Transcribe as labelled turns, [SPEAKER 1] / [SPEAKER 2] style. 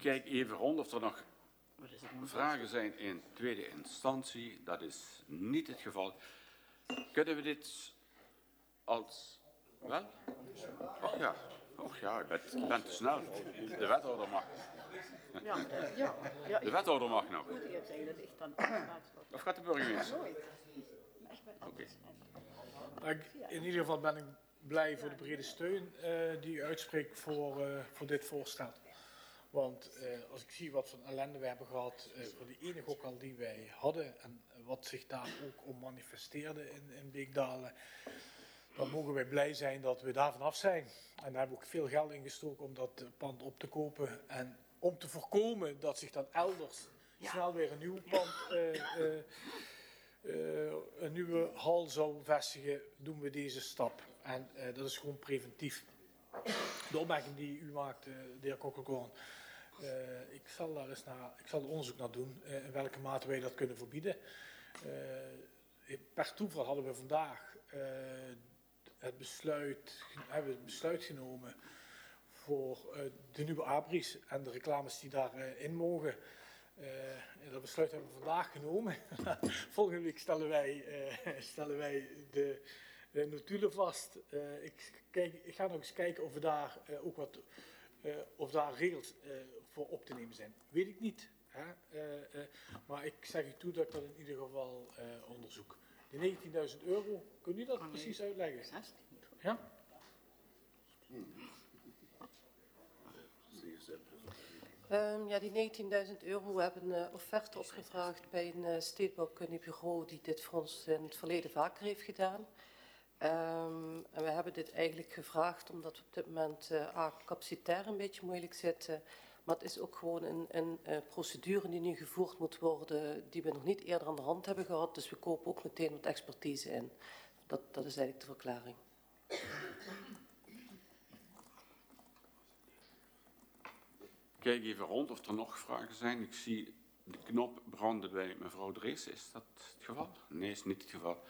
[SPEAKER 1] kijk even rond of er nog vragen zijn in tweede instantie. Dat is niet het geval. Kunnen we dit als... Wel? Och ja, ik ben te snel. De wethouder mag. De wethouder mag nog. Of gaat de burgemeester? Oké.
[SPEAKER 2] In ieder geval ben ik blij voor de brede steun die u uitspreekt voor dit voorstel. Want als ik zie wat voor ellende we hebben gehad voor de ene gok al die wij hadden en wat zich daar ook om manifesteerde in Beekdalen, dan mogen wij blij zijn dat we daar vanaf zijn. En daar hebben we ook veel geld in gestoken om dat pand op te kopen en om te voorkomen dat zich dan elders snel weer een nieuw pand, een nieuwe hal zou vestigen, doen we deze stap. En dat is gewoon preventief. De opmerking die u maakt, de heer Kokkelkoorn, ik zal er onderzoek naar doen in welke mate wij dat kunnen verbieden. Per toeval hadden we vandaag het besluit genomen voor de nieuwe abris en de reclames die daarin mogen. Dat besluit hebben we vandaag genomen. Volgende week stellen wij de notulen vast. Ik ga nog eens kijken of we daar of daar regels voor op te nemen zijn. Weet ik niet. Hè? Maar ik zeg u toe dat ik dat in ieder geval onderzoek. Die 19.000 euro, kunt u dat precies uitleggen?
[SPEAKER 3] 16.
[SPEAKER 2] Ja?
[SPEAKER 4] Ja, die 19.000 euro, we hebben een offerte opgevraagd bij een stedenbouwkundig bureau die dit voor ons in het verleden vaker heeft gedaan. En we hebben dit eigenlijk gevraagd omdat we op dit moment capacitair een beetje moeilijk zitten. Maar het is ook gewoon een procedure die nu gevoerd moet worden, die we nog niet eerder aan de hand hebben gehad. Dus we kopen ook meteen wat expertise in. Dat is eigenlijk de verklaring.
[SPEAKER 1] Kijk even rond of er nog vragen zijn. Ik zie de knop branden bij mevrouw Drees. Is dat het geval? Nee, is niet het geval.